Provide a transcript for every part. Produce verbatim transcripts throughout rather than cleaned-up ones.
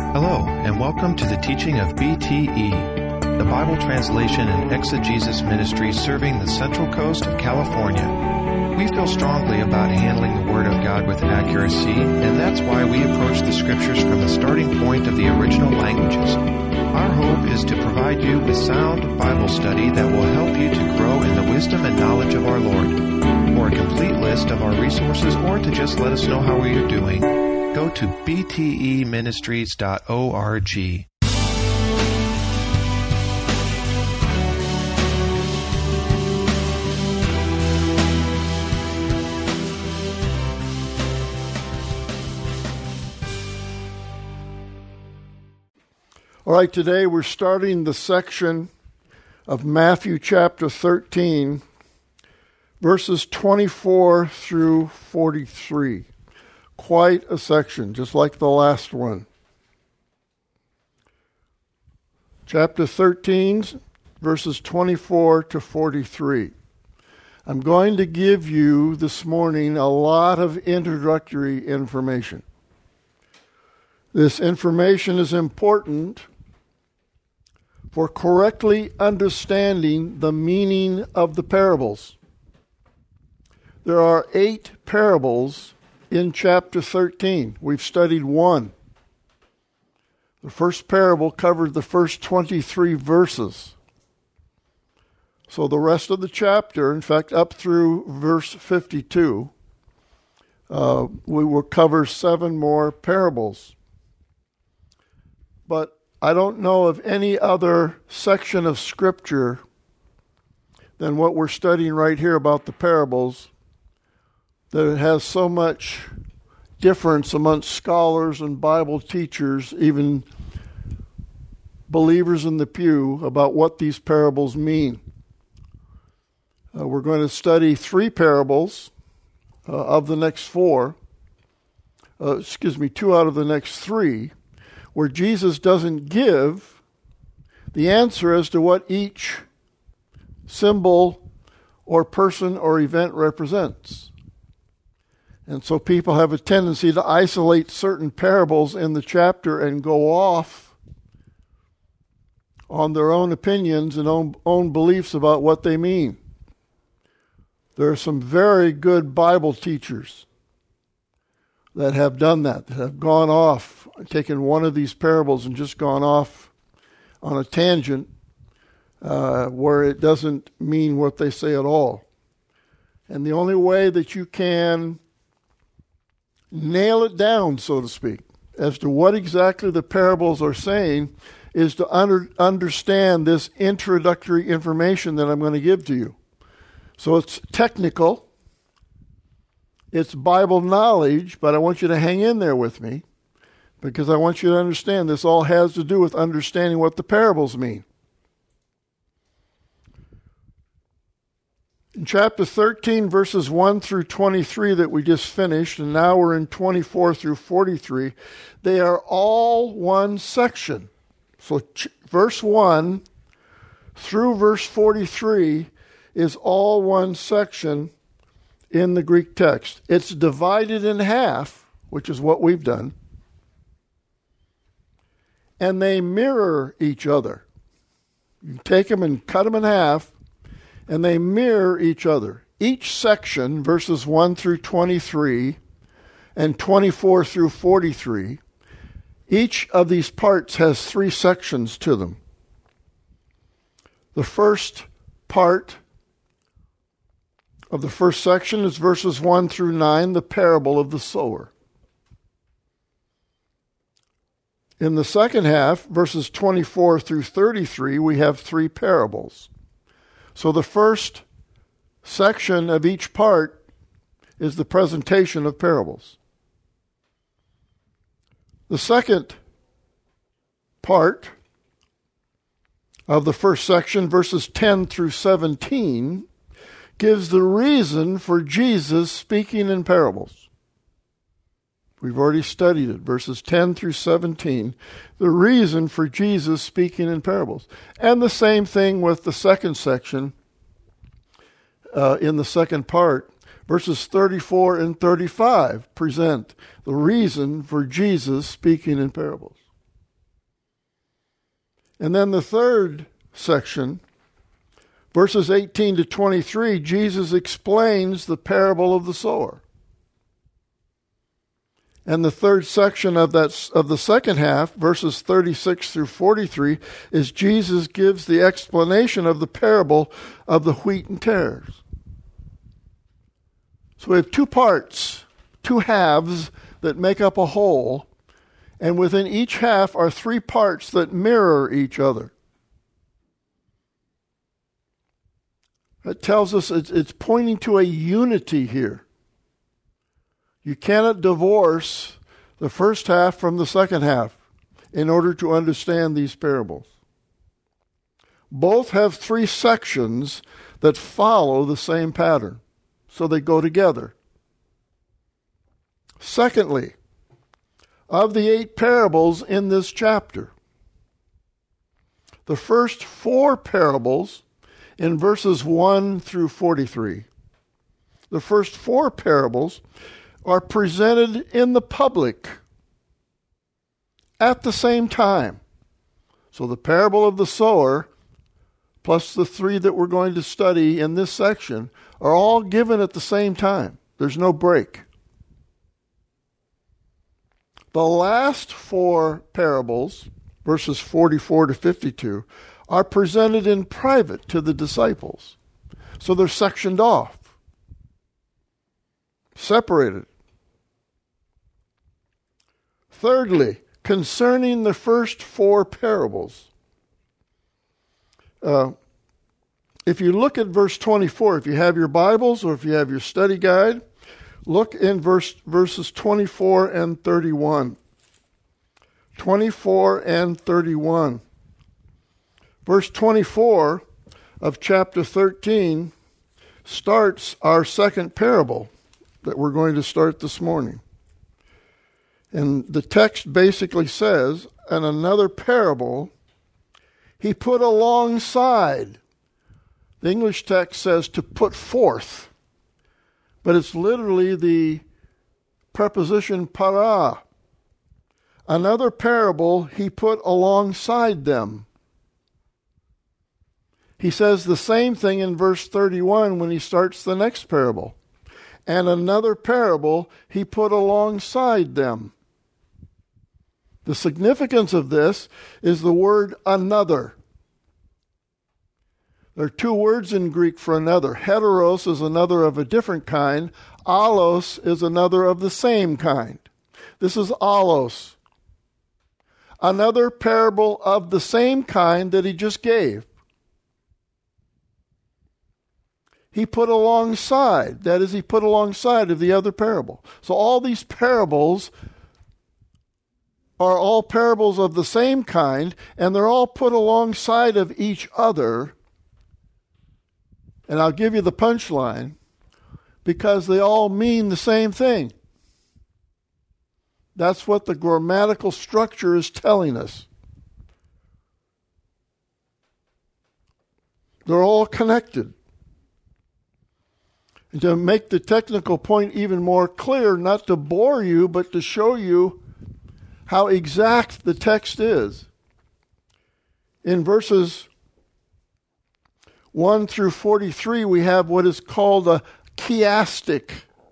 Hello, and welcome to the teaching of B T E, the Bible Translation and Exegesis Ministry serving the Central Coast of California. We feel strongly about handling the Word of God with accuracy, and that's why we approach the Scriptures from the starting point of the original languages. Our hope is to provide you with sound Bible study that will help you to grow in the wisdom and knowledge of our Lord. For a complete list of our resources or to just let us know how we are doing, go to b t e ministries dot org. All right, today we're starting the section of Matthew chapter thirteen, verses twenty-four through forty-three. Quite a section, just like the last one. Chapter thirteen, verses twenty-four to forty-three. I'm going to give you this morning a lot of introductory information. This information is important for correctly understanding the meaning of the parables. There are eight parables in chapter thirteen. We've studied one. The first parable covered the first twenty-three verses. So the rest of the chapter, in fact, up through verse fifty-two, uh, we will cover seven more parables. But I don't know of any other section of Scripture than what we're studying right here about the parables that it has so much difference amongst scholars and Bible teachers, even believers in the pew, about what these parables mean. Uh, we're going to study three parables uh, of the next four, uh, excuse me, two out of the next three, where Jesus doesn't give the answer as to what each symbol or person or event represents. And so people have a tendency to isolate certain parables in the chapter and go off on their own opinions and own, own beliefs about what they mean. There are some very good Bible teachers that have done that, that have gone off, taken one of these parables and just gone off on a tangent uh, where it doesn't mean what they say at all. And the only way that you can nail it down, so to speak, as to what exactly the parables are saying is to under, understand this introductory information that I'm going to give to you. So it's technical, it's Bible knowledge, but I want you to hang in there with me because I want you to understand this all has to do with understanding what the parables mean. In chapter thirteen, verses one through twenty-three that we just finished, and now we're in twenty-four through forty-three, they are all one section. So ch- verse one through verse forty-three is all one section in the Greek text. It's divided in half, which is what we've done, and they mirror each other. You take them and cut them in half, and they mirror each other. Each section, verses one through twenty-three and twenty-four through forty-three, each of these parts has three sections to them. The first part of the first section is verses one through nine, the parable of the sower. In the second half, verses twenty-four through thirty-three, we have three parables. So the first section of each part is the presentation of parables. The second part of the first section, verses ten through seventeen, gives the reason for Jesus speaking in parables. We've already studied it, verses ten through seventeen, the reason for Jesus speaking in parables. And the same thing with the second section, uh, in the second part, verses thirty-four and thirty-five present the reason for Jesus speaking in parables. And then the third section, verses eighteen to twenty-three, Jesus explains the parable of the sower. And the third section of that of the second half, verses thirty-six through forty-three, is Jesus gives the explanation of the parable of the wheat and tares. So we have two parts, two halves that make up a whole, and within each half are three parts that mirror each other. It tells us it's, it's pointing to a unity here. You cannot divorce the first half from the second half in order to understand these parables. Both have three sections that follow the same pattern, so they go together. Secondly, of the eight parables in this chapter, the first four parables in verses one through forty-three, the first four parables are presented in the public at the same time. So the parable of the sower, plus the three that we're going to study in this section, are all given at the same time. There's no break. The last four parables, verses forty-four to fifty-two, are presented in private to the disciples. So they're sectioned off, separated. Thirdly, concerning the first four parables, uh, if you look at verse twenty-four, if you have your Bibles or if you have your study guide, look in verse verses twenty-four and thirty-one. twenty-four and thirty-one. Verse twenty-four of chapter thirteen starts our second parable that we're going to start this morning. And the text basically says, and another parable he put alongside. The English text says to put forth, but it's literally the preposition para. Another parable he put alongside them. He says the same thing in verse thirty-one when he starts the next parable. And another parable he put alongside them. The significance of this is the word another. There are two words in Greek for another. Heteros is another of a different kind. Allos is another of the same kind. This is allos. Another parable of the same kind that he just gave. He put alongside, that is, he put alongside of the other parable. So all these parables are all parables of the same kind, and they're all put alongside of each other. And I'll give you the punchline, because they all mean the same thing. That's what the grammatical structure is telling us. They're all connected. And to make the technical point even more clear, not to bore you, but to show you how exact the text is. In verses one through forty-three, we have what is called a chiastic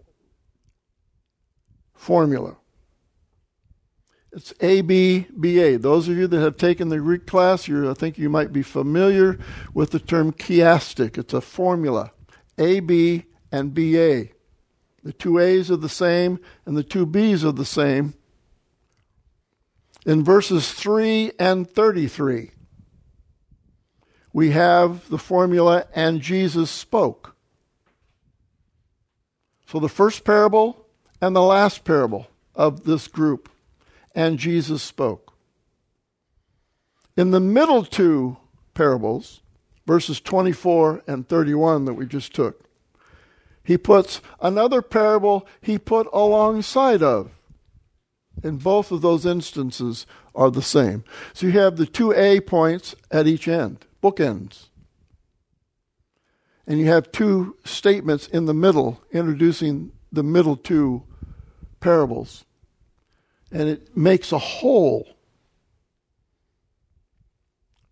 formula. It's A, B, B, A. Those of you that have taken the Greek class, you I think you might be familiar with the term chiastic. It's a formula. A, B, and B, A. The two A's are the same, and the two B's are the same. In verses three and thirty-three, we have the formula, and Jesus spoke. So the first parable and the last parable of this group, and Jesus spoke. In the middle two parables, verses twenty-four and thirty-one that we just took, he puts another parable he put alongside of. And both of those instances are the same. So you have the two A points at each end, bookends. And you have two statements in the middle, introducing the middle two parables. And it makes a whole.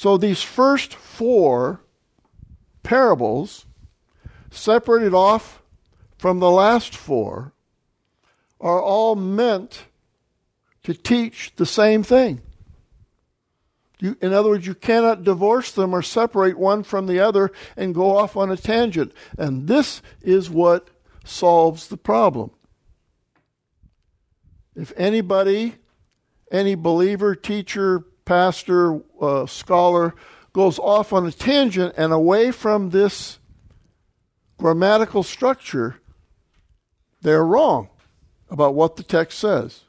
So these first four parables, separated off from the last four, are all meant to teach the same thing. You, in other words, you cannot divorce them or separate one from the other and go off on a tangent. And this is what solves the problem. If anybody, any believer, teacher, pastor, uh, scholar, goes off on a tangent and away from this grammatical structure, they're wrong about what the text says.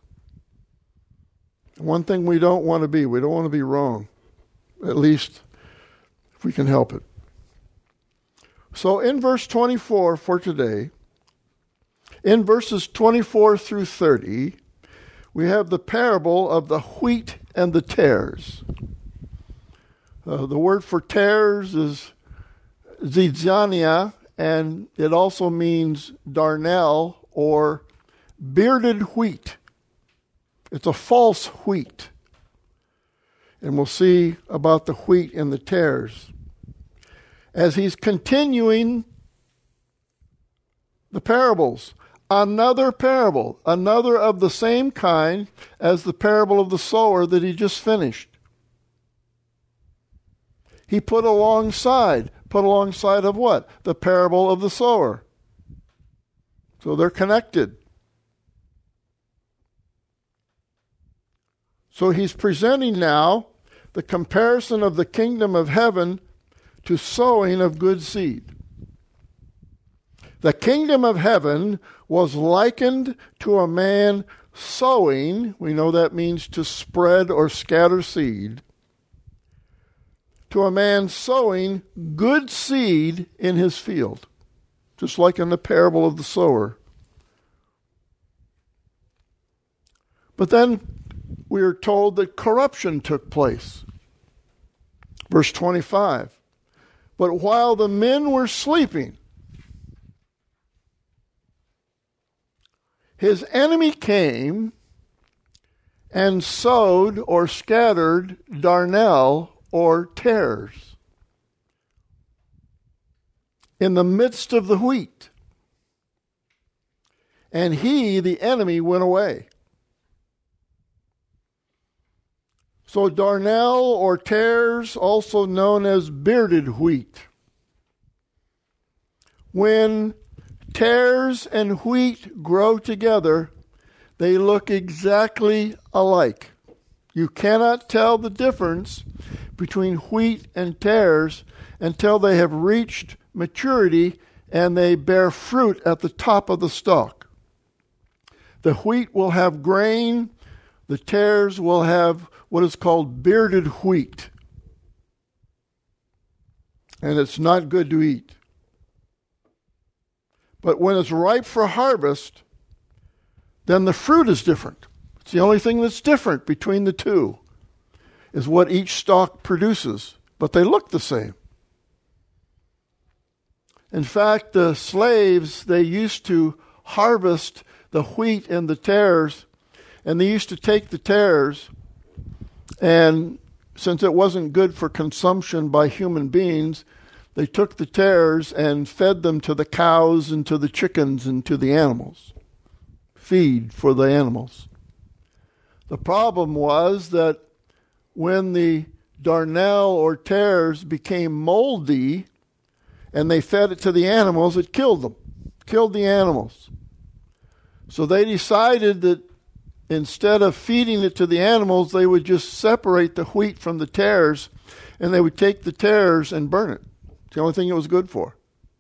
One thing we don't want to be, we don't want to be wrong, at least if we can help it. So in verse twenty-four for today, in verses twenty-four through thirty, we have the parable of the wheat and the tares. Uh, the word for tares is zizania, and it also means darnel or bearded wheat. It's a false wheat. And we'll see about the wheat and the tares. As he's continuing the parables, another parable, another of the same kind as the parable of the sower that he just finished. He put alongside, put alongside of what? The parable of the sower. So they're connected. So he's presenting now the comparison of the kingdom of heaven to sowing of good seed. The kingdom of heaven was likened to a man sowing, we know that means to spread or scatter seed, to a man sowing good seed in his field, just like in the parable of the sower. But then we are told that corruption took place. Verse twenty-five. But while the men were sleeping, his enemy came and sowed or scattered darnel or tares in the midst of the wheat. And he, the enemy, went away. So darnel or tares, also known as bearded wheat. When tares and wheat grow together, they look exactly alike. You cannot tell the difference between wheat and tares until they have reached maturity and they bear fruit at the top of the stalk. The wheat will have grain, the tares will have what is called bearded wheat. And it's not good to eat. But when it's ripe for harvest, then the fruit is different. It's the only thing that's different between the two, is what each stalk produces. But they look the same. In fact, the slaves, they used to harvest the wheat and the tares, and they used to take the tares, and since it wasn't good for consumption by human beings, they took the tares and fed them to the cows and to the chickens and to the animals. Feed for the animals. The problem was that when the darnel or tares became moldy and they fed it to the animals, it killed them, killed the animals. So they decided that instead of feeding it to the animals, they would just separate the wheat from the tares, and they would take the tares and burn it. It's the only thing it was good for.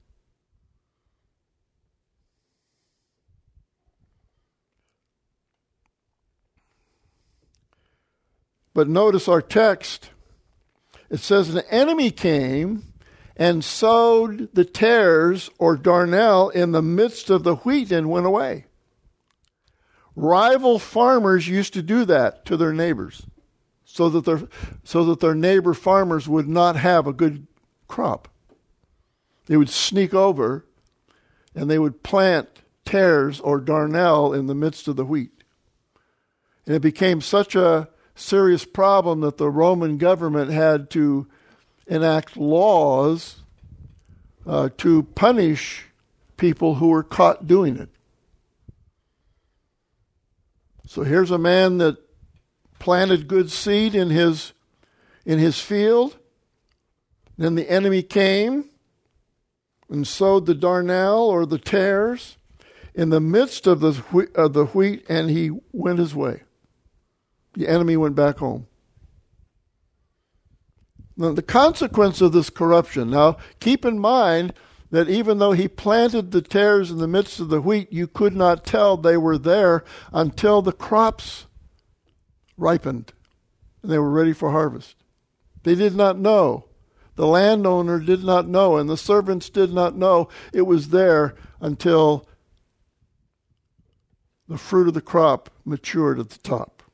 But notice our text. It says, an enemy came and sowed the tares or darnel in the midst of the wheat and went away. Rival farmers used to do that to their neighbors so that their, so that their neighbor farmers would not have a good crop. They would sneak over and they would plant tares or darnel in the midst of the wheat. And it became such a serious problem that the Roman government had to enact laws uh, to punish people who were caught doing it. So here's a man that planted good seed in his in his field. Then the enemy came and sowed the darnel or the tares in the midst of the wheat, of the wheat, and he went his way. The enemy went back home. Now, the consequence of this corruption. Now, keep in mind that even though he planted the tares in the midst of the wheat, you could not tell they were there until the crops ripened and they were ready for harvest. They did not know. The landowner did not know, and the servants did not know it was there until the fruit of the crop matured at the top.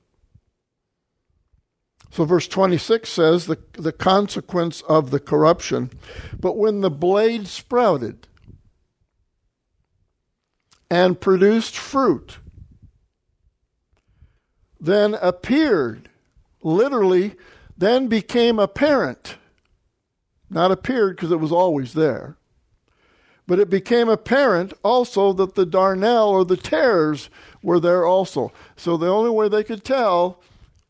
So verse twenty-six says the, the consequence of the corruption. But when the blade sprouted and produced fruit, then appeared, literally, then became apparent. Not appeared because it was always there. But it became apparent also that the darnel or the tares were there also. So the only way they could tell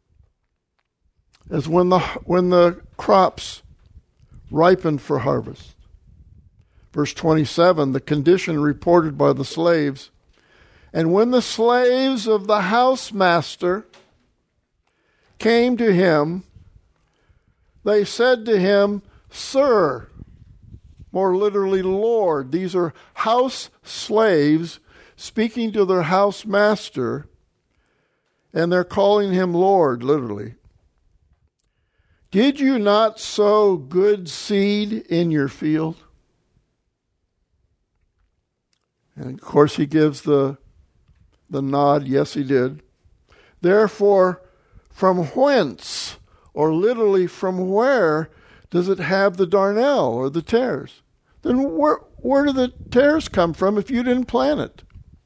is when the when the crops ripened for harvest. Verse twenty-seven, the condition reported by the slaves. And when the slaves of the house master came to him, they said to him, Sir, more literally Lord. These are house slaves speaking to their house master, and they're calling him Lord, literally. Did you not sow good seed in your field? And of course he gives the, the nod, yes he did. Therefore, from whence, or literally from where, does it have the darnel or the tares? Then where, where do the tares come from if you didn't plant it?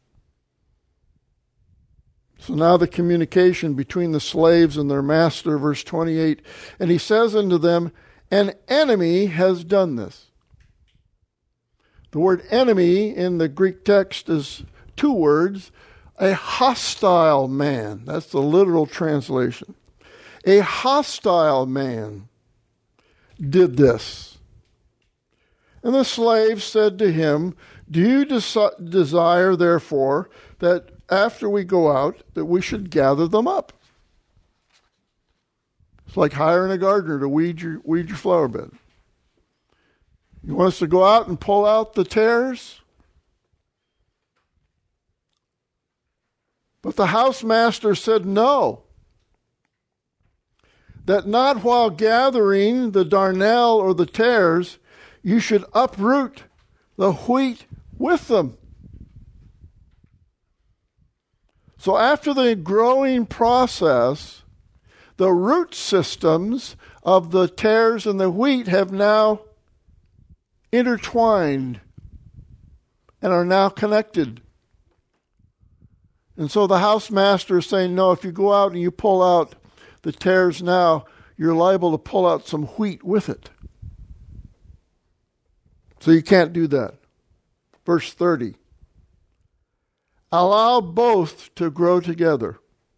So now the communication between the slaves and their master, verse twenty-eight. And he says unto them, an enemy has done this. The word enemy in the Greek text is two words. A hostile man. That's the literal translation. A hostile man did this. And the slave said to him, do you des- desire, therefore, that after we go out, that we should gather them up? It's like hiring a gardener to weed your, weed your flower bed. You want us to go out and pull out the tares? But the housemaster said no. That not while gathering the darnel or the tares, you should uproot the wheat with them. So after the growing process, the root systems of the tares and the wheat have now intertwined and are now connected. And so the housemaster is saying, no, if you go out and you pull out the tares now, you're liable to pull out some wheat with it. So you can't do that. Verse thirty. Allow both to grow together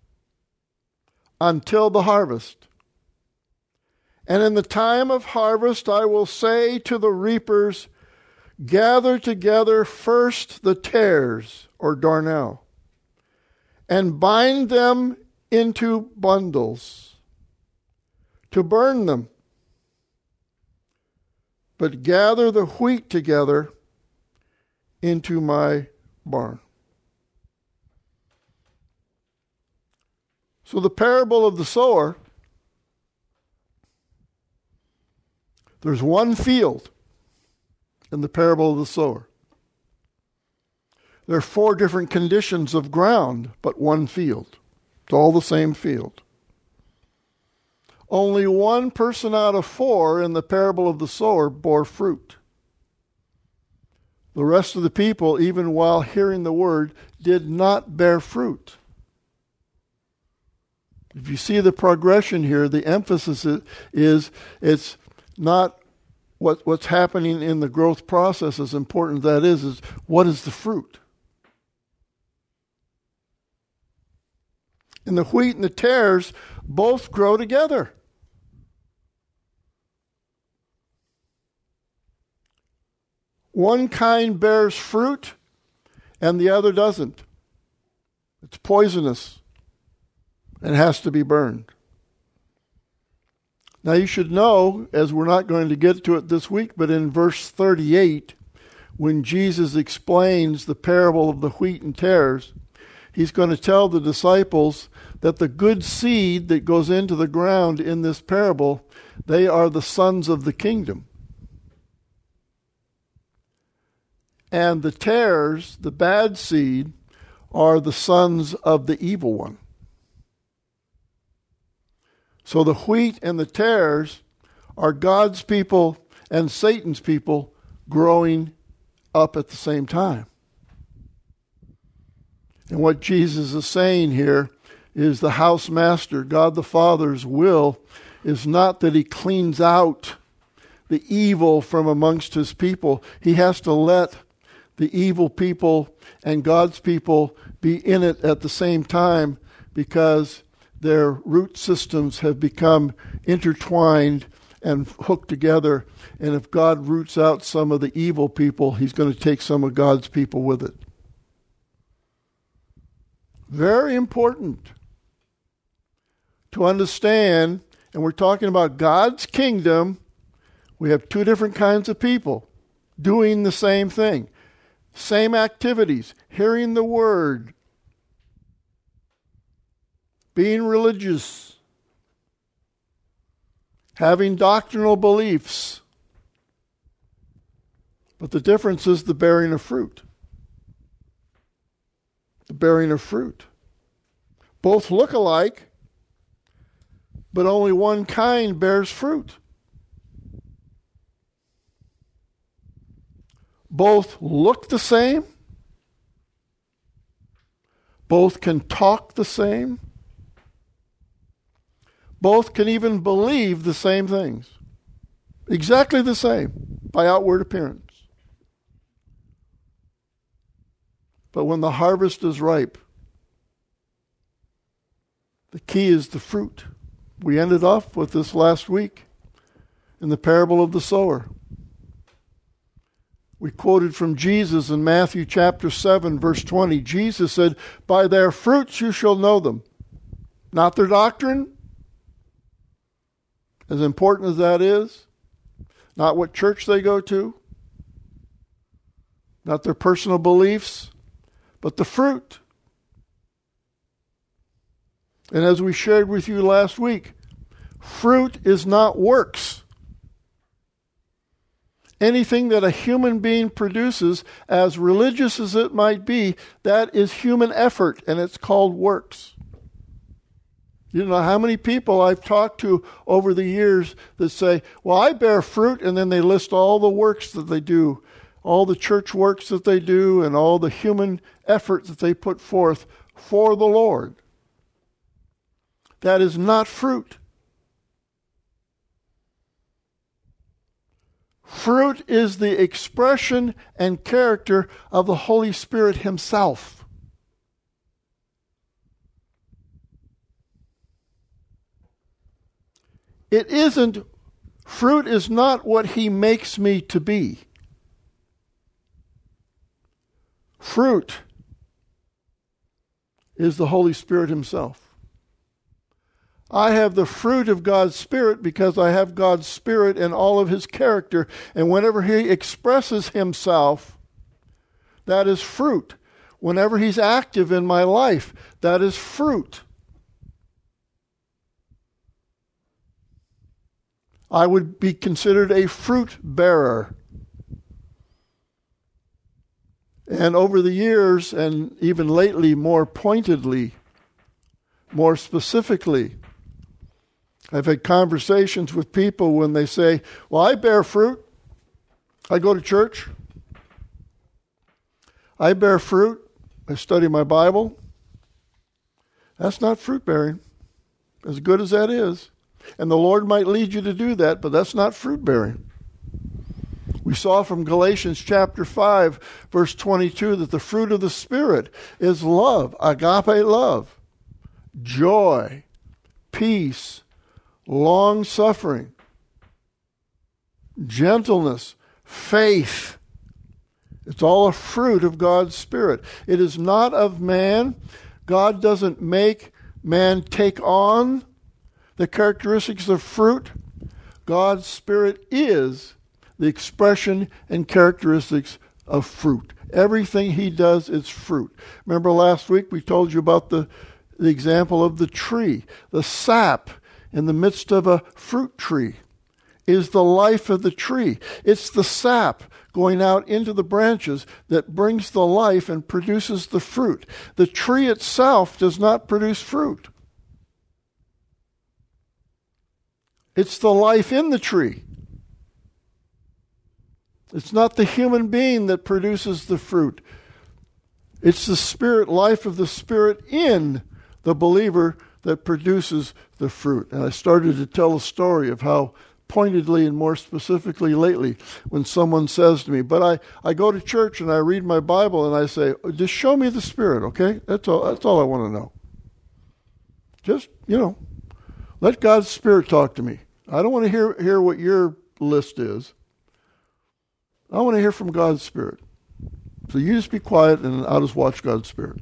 until the harvest. And in the time of harvest I will say to the reapers, gather together first the tares or darnel, and bind them into bundles to burn them. But gather the wheat together into my barn. So the parable of the sower, there's one field in the parable of the sower. There are four different conditions of ground, but one field. It's all the same field. Only one person out of four in the parable of the sower bore fruit. The rest of the people, even while hearing the word, did not bear fruit. If you see the progression here, the emphasis is, is it's not what, what's happening in the growth process, as important as that is, is what is the fruit? And the wheat and the tares both grow together. One kind bears fruit and the other doesn't. It's poisonous and has to be burned. Now you should know, as we're not going to get to it this week, but in verse thirty-eight, when Jesus explains the parable of the wheat and tares, he's going to tell the disciples that the good seed that goes into the ground in this parable, they are the sons of the kingdom. And the tares, the bad seed, are the sons of the evil one. So the wheat and the tares are God's people and Satan's people growing up at the same time. And what Jesus is saying here is the house master, God the Father's will, is not that he cleans out the evil from amongst his people. He has to let the evil people and God's people be in it at the same time, because their root systems have become intertwined and hooked together. And if God roots out some of the evil people, he's going to take some of God's people with it. Very important to understand, and we're talking about God's kingdom. We have two different kinds of people doing the same thing. Same activities, hearing the word, being religious, having doctrinal beliefs. But the difference is the bearing of fruit. The bearing of fruit. Both look alike, but only one kind bears fruit. Both look the same. Both can talk the same. Both can even believe the same things. Exactly the same by outward appearance. But when the harvest is ripe, the key is the fruit. We ended off with this last week in the parable of the sower. We quoted from Jesus in Matthew chapter seven, verse twenty. Jesus said, "By their fruits you shall know them." Not their doctrine, as important as that is. Not what church they go to. Not their personal beliefs, but the fruit. And as we shared with you last week, fruit is not works. Anything that a human being produces, as religious as it might be, that is human effort, and it's called works. You know how many people I've talked to over the years that say, well, I bear fruit, and then they list all the works that they do, all the church works that they do, and all the human effort that they put forth for the Lord. That is not fruit. Fruit is the expression and character of the Holy Spirit himself. It isn't, fruit is not what he makes me to be. Fruit is the Holy Spirit himself. I have the fruit of God's Spirit because I have God's Spirit and all of his character. And whenever he expresses himself, that is fruit. Whenever he's active in my life, that is fruit. I would be considered a fruit bearer. And over the years, and even lately more pointedly, more specifically, I've had conversations with people when they say, well, I bear fruit. I go to church. I bear fruit. I study my Bible. That's not fruit bearing. as good as that is. And the Lord might lead you to do that, but that's not fruit bearing. We saw from Galatians chapter five, verse twenty-two, that the fruit of the Spirit is love, agape love, joy, peace, long-suffering, gentleness, faith. It's all a fruit of God's Spirit. It is not of man. God doesn't make man take on the characteristics of fruit. God's Spirit is the expression and characteristics of fruit. Everything he does is fruit. Remember last week we told you about the, the example of the tree. The sap in the midst of a fruit tree is the life of the tree. It's the sap going out into the branches that brings the life and produces the fruit. The tree itself does not produce fruit. It's the life in the tree. It's not the human being that produces the fruit. It's the spirit, life of the Spirit in the believer that produces the fruit. And I started to tell a story of how pointedly and more specifically lately when someone says to me, but I, I go to church and I read my Bible and I say, just show me the Spirit, okay? That's all, that's all I want to know. Just, you know, let God's Spirit talk to me. I don't want to hear, hear what your list is. I want to hear from God's Spirit. So you just be quiet and I'll just watch God's Spirit.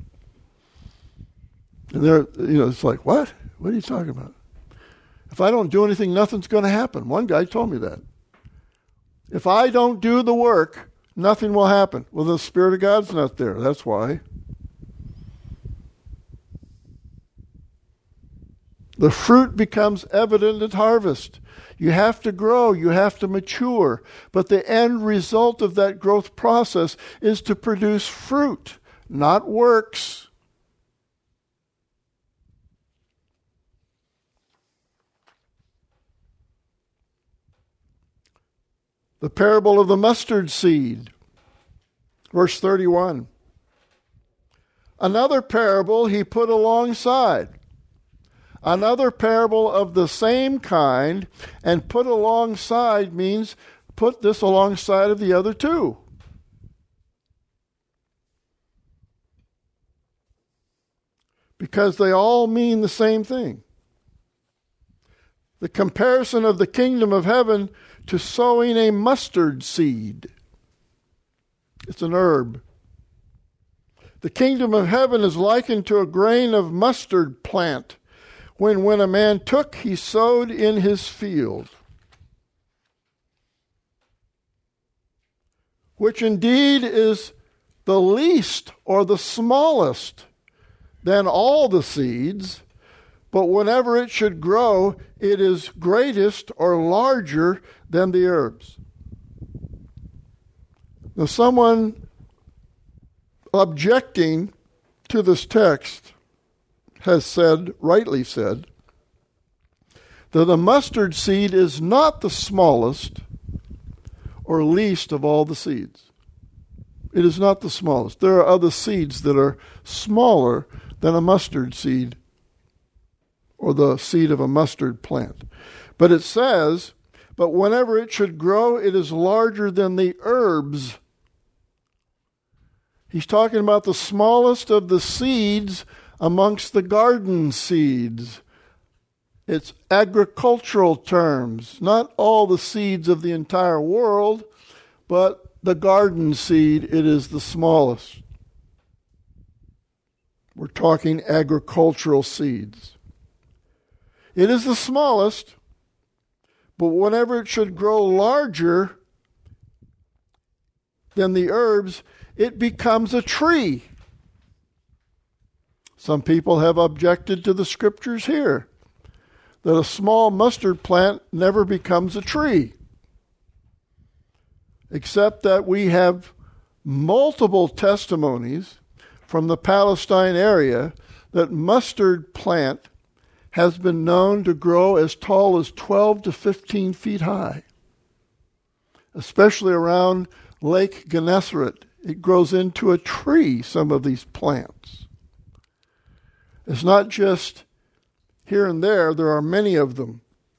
And they're, you know, it's like, what? What are you talking about? If I don't do anything, nothing's going to happen. One guy told me that. If I don't do the work, nothing will happen. Well, the Spirit of God's not there. That's why. The fruit becomes evident at harvest. You have to grow, you have to mature, but the end result of that growth process is to produce fruit, not works. The parable of the mustard seed, verse thirty-one. Another parable he put alongside. Another parable of the same kind, and put alongside means put this alongside of the other two. Because they all mean the same thing. The comparison of the kingdom of heaven to sowing a mustard seed. It's an herb. The kingdom of heaven is likened to a grain of mustard plant, when when a man took, he sowed in his field, which indeed is the least or the smallest than all the seeds, but whenever it should grow, it is greatest or larger than the herbs. Now, someone objecting to this text has said, rightly said, that the mustard seed is not the smallest or least of all the seeds. It is not the smallest. There are other seeds that are smaller than a mustard seed or the seed of a mustard plant. But it says, but whenever it should grow, it is larger than the herbs. He's talking about the smallest of the seeds amongst the garden seeds. It's agricultural terms, not all the seeds of the entire world, but the garden seed, it is the smallest. We're talking agricultural seeds. It is the smallest, but whenever it should grow larger than the herbs, it becomes a tree. Some people have objected to the scriptures here that a small mustard plant never becomes a tree, except that we have multiple testimonies from the Palestine area that mustard plant has been known to grow as tall as twelve to fifteen feet high, especially around Lake Gennesaret. It grows into a tree, some of these plants. It's not just here and there, there are many of them.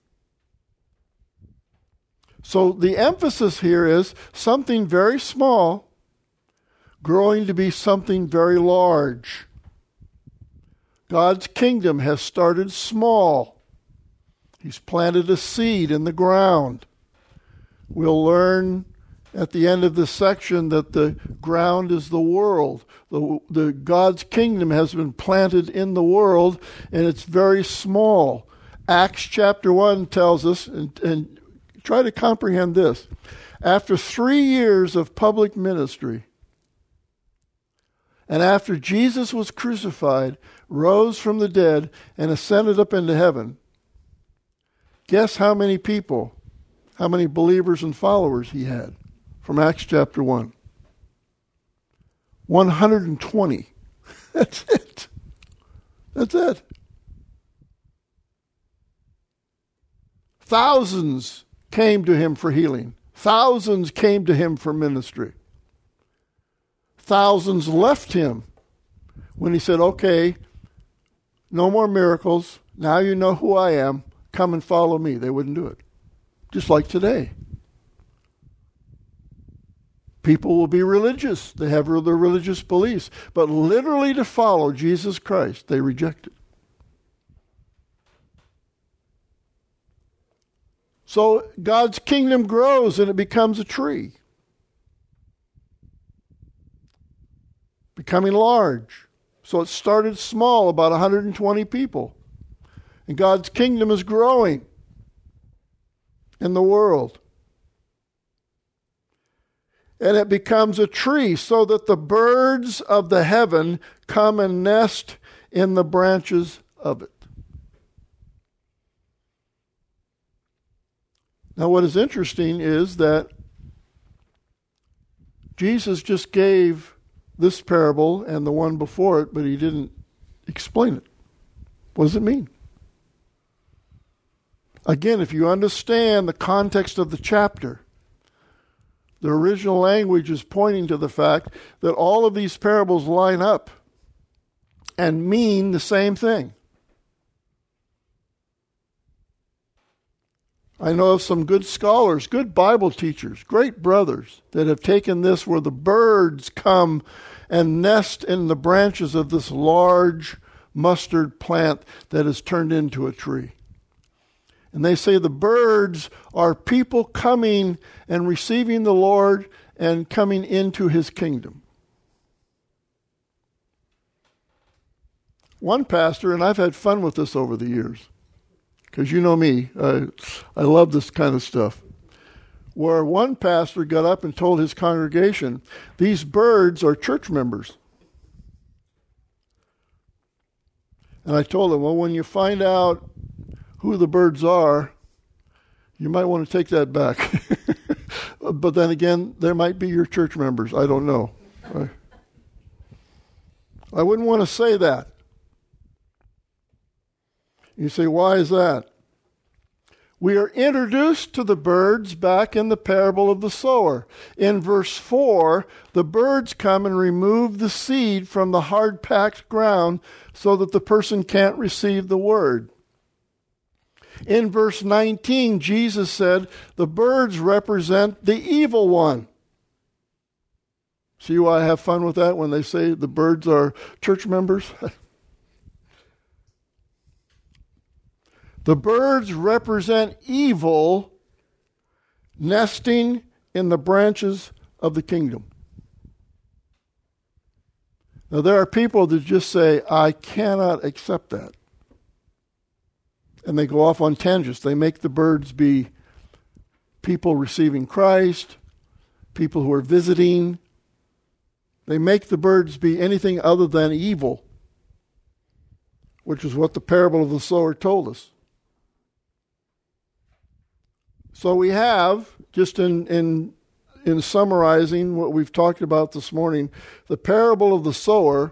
So the emphasis here is something very small growing to be something very large. God's kingdom has started small. He's planted a seed in the ground. We'll learn at the end of this section that the ground is the world. The, the God's kingdom has been planted in the world, and it's very small. Acts chapter one tells us, and, and try to comprehend this. After three years of public ministry, and after Jesus was crucified, rose from the dead, and ascended up into heaven, guess how many people, how many believers and followers he had from Acts chapter one? one hundred twenty. That's it. That's it. Thousands came to him for healing. Thousands came to him for ministry. Thousands left him when he said, okay, no more miracles. Now you know who I am. Come and follow me. They wouldn't do it. Just like today. People will be religious. They have their religious beliefs. But literally to follow Jesus Christ, they reject it. So God's kingdom grows and it becomes a tree. Becoming large. So it started small, about one hundred twenty people. And God's kingdom is growing in the world. And it becomes a tree so that the birds of the heaven come and nest in the branches of it. Now what is interesting is that Jesus just gave this parable and the one before it, but he didn't explain it. What does it mean? Again, if you understand the context of the chapter, the original language is pointing to the fact that all of these parables line up and mean the same thing. I know of some good scholars, good Bible teachers, great brothers that have taken this where the birds come and nest in the branches of this large mustard plant that is turned into a tree. And they say the birds are people coming and receiving the Lord and coming into his kingdom. One pastor, and I've had fun with this over the years, because you know me, I, I love this kind of stuff, where one pastor got up and told his congregation, these birds are church members. And I told him, well, when you find out who the birds are, you might want to take that back. But then again, there might be your church members. I don't know. I, I wouldn't want to say that. You say, why is that? We are introduced to the birds back in the parable of the sower. In verse four, the birds come and remove the seed from the hard-packed ground so that the person can't receive the word. In verse nineteen, Jesus said, the birds represent the evil one. See why I have fun with that when they say the birds are church members? The birds represent evil nesting in the branches of the kingdom. Now, there are people that just say, I cannot accept that. And they go off on tangents. They make the birds be people receiving Christ, people who are visiting. They make the birds be anything other than evil, which is what the parable of the sower told us. So we have, just in, in, in summarizing what we've talked about this morning, the parable of the sower,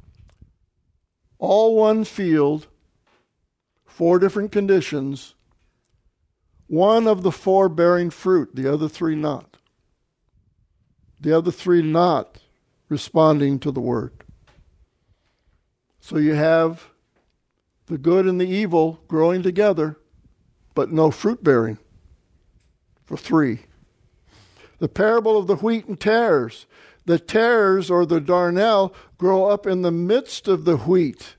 all one field, four different conditions, one of the four bearing fruit, the other three not. The other three not responding to the word. So you have The good and the evil growing together, but no fruit bearing. For three. The parable of the wheat and tares. The tares, or the darnel, grow up in the midst of the wheat.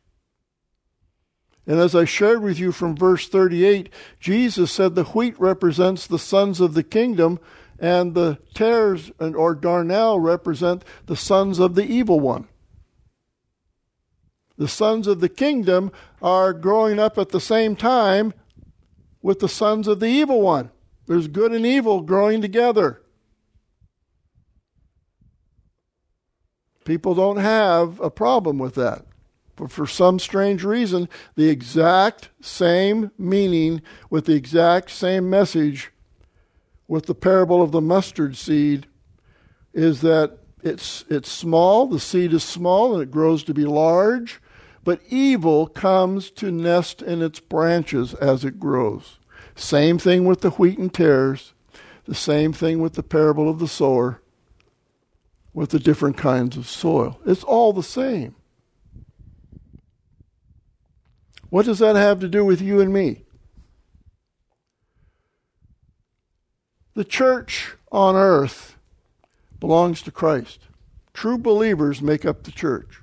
And as I shared with you from verse thirty-eight, Jesus said the wheat represents the sons of the kingdom, and the tares, or darnel, represent the sons of the evil one. The sons of the kingdom are growing up at the same time with the sons of the evil one. There's good and evil growing together. People don't have a problem with that. But for some strange reason, the exact same meaning with the exact same message with the parable of the mustard seed is that it's it's small, the seed is small, and it grows to be large, but evil comes to nest in its branches as it grows. Same thing with the wheat and tares, the same thing with the parable of the sower, with the different kinds of soil. It's all the same. What does that have to do with you and me? The church on earth belongs to Christ. True believers make up the church.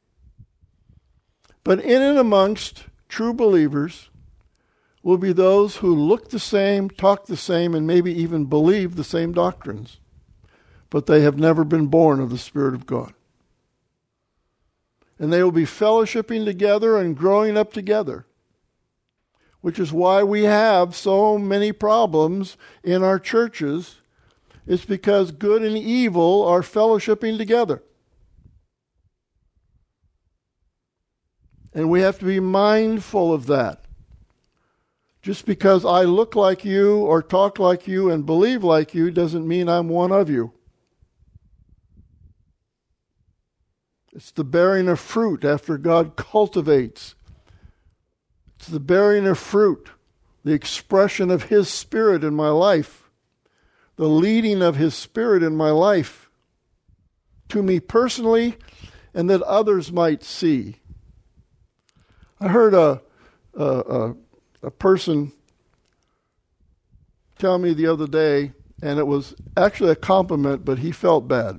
But in and amongst true believers will be those who look the same, talk the same, and maybe even believe the same doctrines. But they have never been born of the Spirit of God. And they will be fellowshipping together and growing up together, which is why we have so many problems in our churches. It's because good and evil are fellowshipping together. And we have to be mindful of that. Just because I look like you or talk like you and believe like you doesn't mean I'm one of you. It's the bearing of fruit after God cultivates. It's the bearing of fruit, the expression of His Spirit in my life, the leading of His Spirit in my life to me personally and that others might see. I heard a, a, a, a person tell me the other day, and it was actually a compliment, but he felt bad.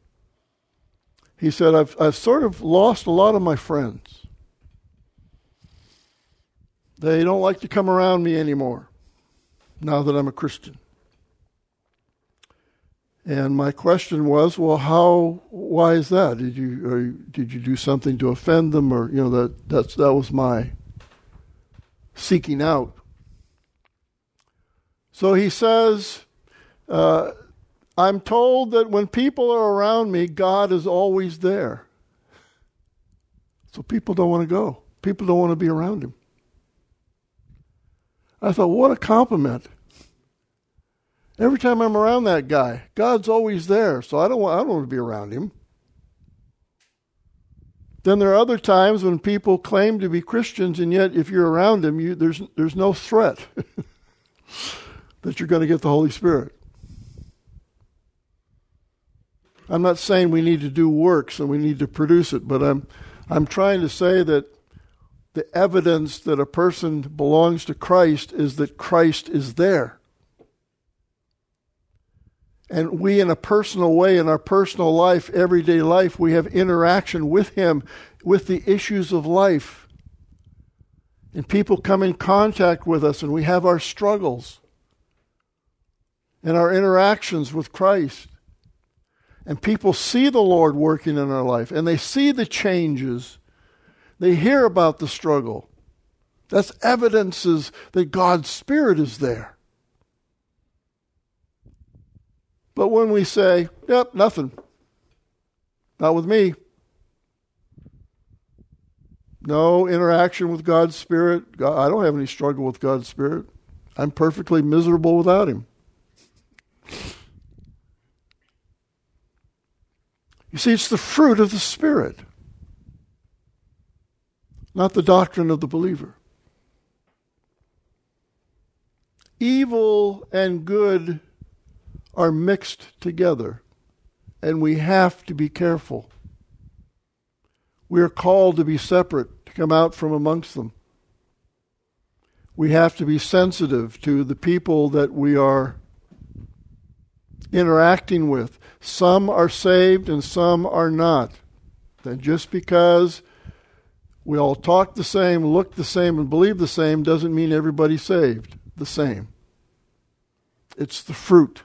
He said, I've, I've sort of lost a lot of my friends. They don't like to come around me anymore now that I'm a Christian. And my question was, well, how? Why is that? Did you or did you do something to offend them, or you know that that's that was my seeking out. So he says, uh, I'm told that when people are around me, God is always there. So people don't want to go. People don't want to be around Him. I thought, what a compliment. Every time I'm around that guy, God's always there, so I don't want, I don't want to be around him. Then there are other times when people claim to be Christians, and yet if you're around them, you, there's there's no threat that you're going to get the Holy Spirit. I'm not saying we need to do works and we need to produce it, but I'm I'm trying to say that the evidence that a person belongs to Christ is that Christ is there. And we, in a personal way, in our personal life, everyday life, we have interaction with Him, with the issues of life. And people come in contact with us, and we have our struggles and our interactions with Christ. And people see the Lord working in our life, and they see the changes. They hear about the struggle. That's evidences that God's Spirit is there. But when we say, yep, nothing, not with me, no interaction with God's Spirit, God, I don't have any struggle with God's Spirit, I'm perfectly miserable without Him. You see, it's the fruit of the Spirit, not the doctrine of the believer. Evil and good are mixed together, and we have to be careful. We are called to be separate to come out from amongst them. We have to be sensitive to the people that we are interacting with. Some are saved and some are not. And just because we all talk the same, look the same, and believe the same doesn't mean everybody's saved the same. It's the fruit.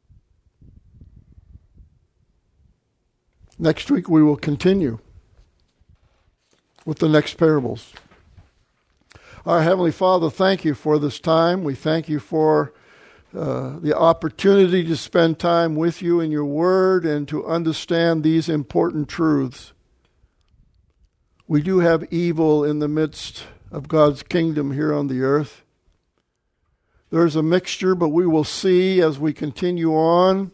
Next week we will continue with the next parables. Our Heavenly Father, thank you for this time. We thank you for uh, the opportunity to spend time with you in your word and to understand these important truths. We do have evil in the midst of God's kingdom here on the earth. There's a mixture, but we will see as we continue on.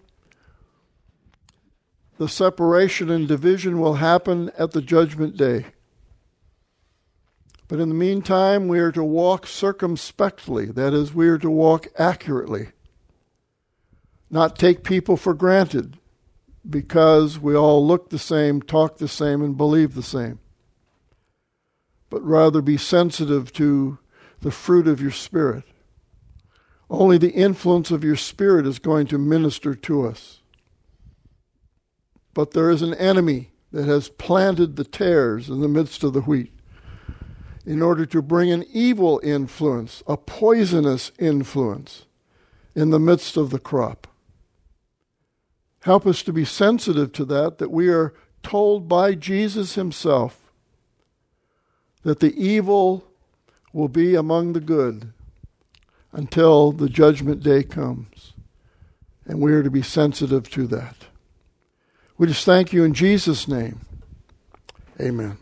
The separation and division will happen at the judgment day. But in the meantime, we are to walk circumspectly. That is, we are to walk accurately. Not take people for granted because we all look the same, talk the same, and believe the same. But rather be sensitive to the fruit of your Spirit. Only the influence of your Spirit is going to minister to us. But there is an enemy that has planted the tares in the midst of the wheat in order to bring an evil influence, a poisonous influence in the midst of the crop. Help us to be sensitive to that, that we are told by Jesus himself that the evil will be among the good until the judgment day comes. And we are to be sensitive to that. We just thank you in Jesus' name. Amen.